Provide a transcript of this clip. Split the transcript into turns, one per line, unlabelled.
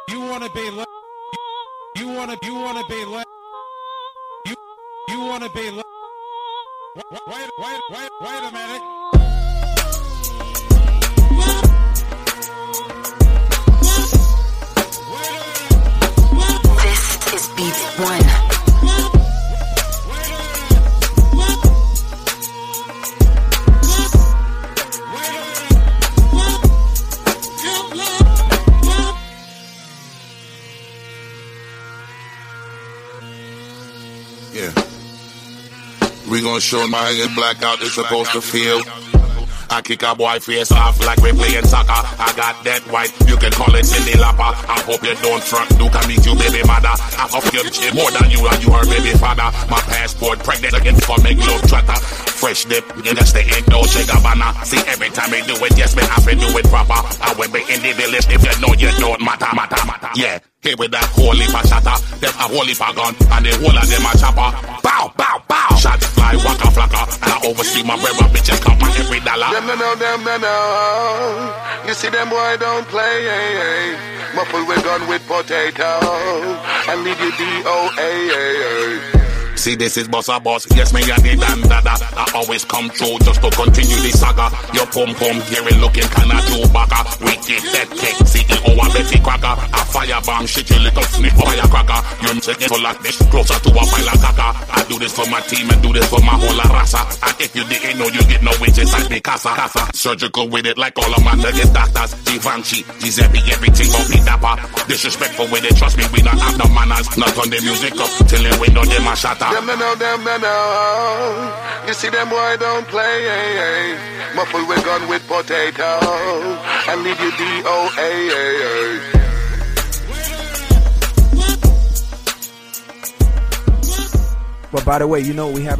You wanna be lit? You wanna be lit? You wanna be lit? Wait a minute.
This is Beats One.
Yeah. We gon' show 'em how your blackout is supposed to feel. I kick a boy face off like we playing soccer. I got that white, you can call it Cindy Lapper. I hope you don't front, Duke, I meet you baby mother. I hope you shit more than you and you her baby father. My passport pregnant again for make love trotter. Fresh dip, you just the ain't no Gabbana. See every time we do it, yes me have to do it proper. I will be in the village if you know you don't matter. Yeah, here with that holy shatter. Them a holy gun, and the whole of them a chopper. Bow, bow, bow. Shots fly, waka flocka. And I oversee my brother bitches count my every dollar.
Them no know. You see them boy don't play. Muffle with gun with potato. And leave you DOA.
See, this is Bossa Boss, yes, me and the dandada. I always come through just to continue the saga. Your pum-pum, hearing looking kinda Chewbacca. We get that cake, CEO and Betty Cracker. A firebomb, shit you little snip firecracker. You're taking for like this, closer to a pile of caca. I do this for my team and do this for my whole rasa. And if you didn't know, you get no wages like me casa. Surgical with it like all of my niggas doctors. Givenchy, Giuseppe, everything gon' be dapper. Disrespectful with it, trust me, we not have no manners. Not on the music up, till the window them a shatter.
Them no know. You see them boy don't play. Muffle with gun with potato. And leave you DOA.
But by the way, you know we have